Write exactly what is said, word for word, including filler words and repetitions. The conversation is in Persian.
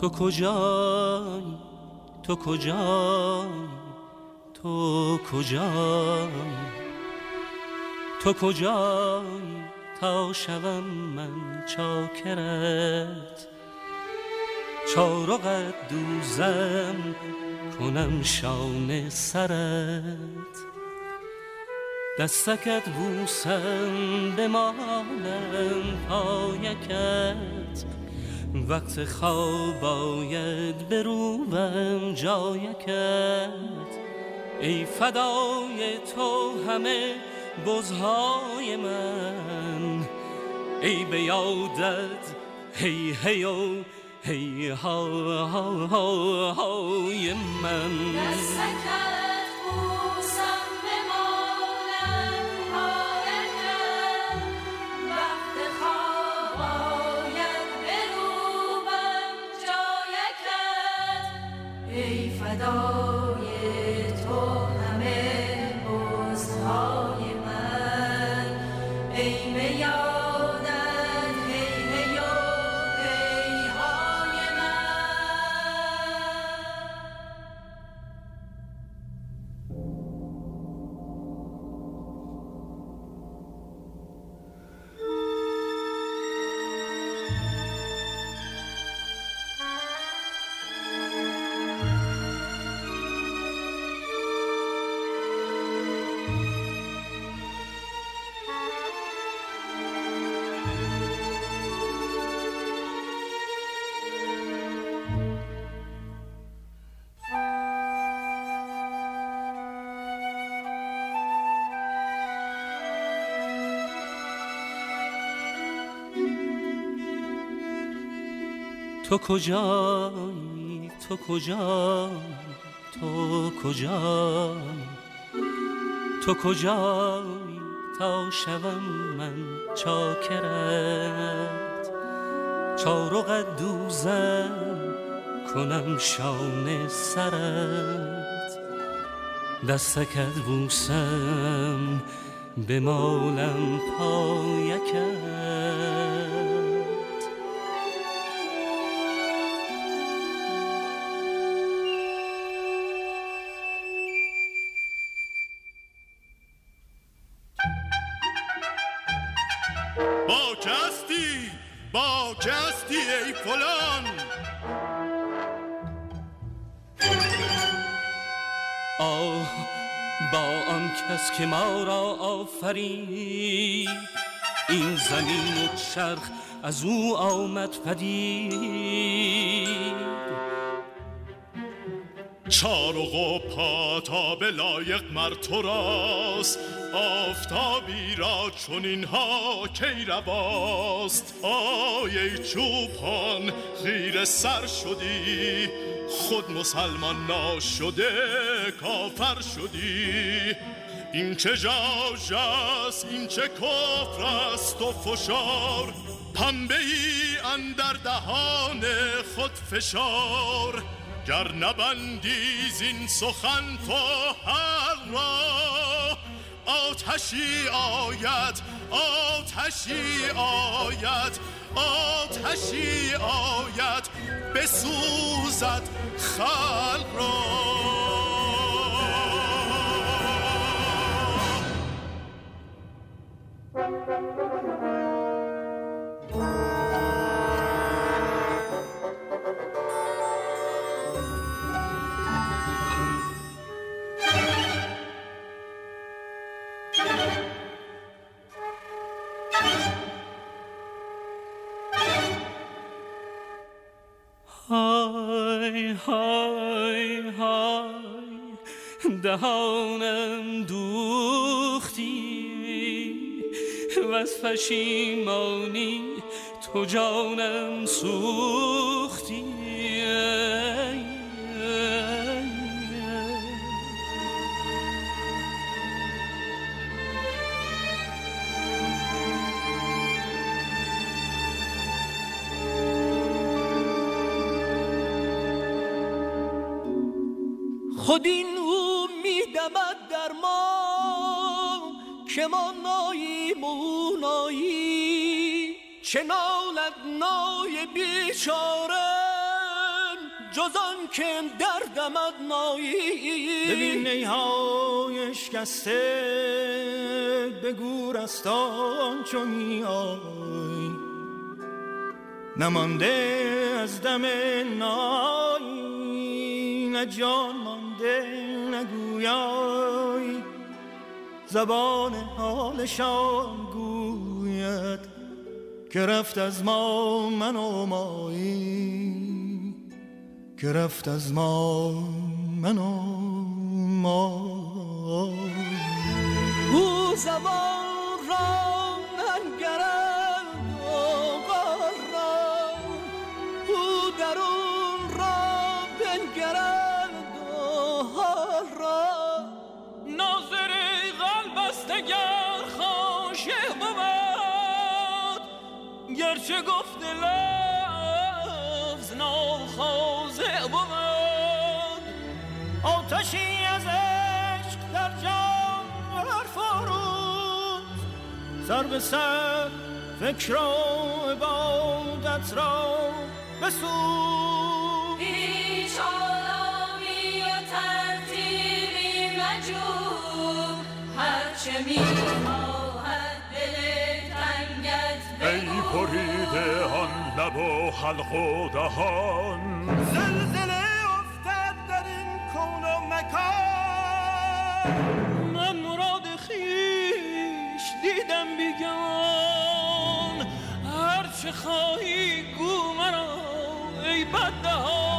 تو کجایی تو کجایی تو کجایی تو کجایی تا شوم من چاکرت چارقت دوزم کنم شانه سرت دستکت بوسم بمالم پایکت وقت خواب آید بروبم جایکت ای فدای تو همه بزهای من ای به یادت هی هی و هی ها ها ها های من دستکت بوسم بمالم پایکت وقت خواب آید بروبم جایکت ای فدای تو همه بزهای من ای به یادت هی هی و هی های من. تو کجایی تو کجایی تو کجایی تو کجایی تا شوم من چاکرت چارقت دوزم کنم شانه سرت دستکت بوسم بمالم پایکت با که هستی با که هستی ای فلان آه با آن کس که ما را آفرید این زمین و چرخ از او آمد پدید چارق و پاتاب لایق مر تو راست آفتابی را چون اینها کی رواست آی ای چوپان خیره سر شدی خود مسلمان ناشده کافر شدی این چه ژاژ است این چه کفر است و فشار پنبه ای اندر دهان خود فشار گر نبندی زین سخن تو هر را آتشی آید آتشی آید آتشی آید بسوزد خلق را های های های دهانم دوختی و از پشیمانی تو جانم سوختی خود این او میدمد در ما که ما ناییم و او نایی چه نالد نای بیچاره جز آن که دردم ادمایی. ببین نیهای شکسته به گورستان چو میای، نمانده از دم نایی، نه جان مانده نگویای. زبان حالشان گوید که رفت از ما من و مایی، که رفت از ما من و مایی. او زبان را ننگرد و غار را، او درون را بنگرد و حال را. ناظر قلب است اگر خاشع بود، گرچه گفت لفظ ناخاضع بود. آتشی از عشق در جان فرود، سر به سر فکر و عبادت را بسود. هیچ آلامی و ترتیبی مجو، هرچه میخواهد دل تنگت ای بگو. پریده آن لب و حلق و دهان، زلزله افتد در این کون و مکان. من مراد خیش دیدم بیگان، هرچه خواهی گو مرا ای بددهان.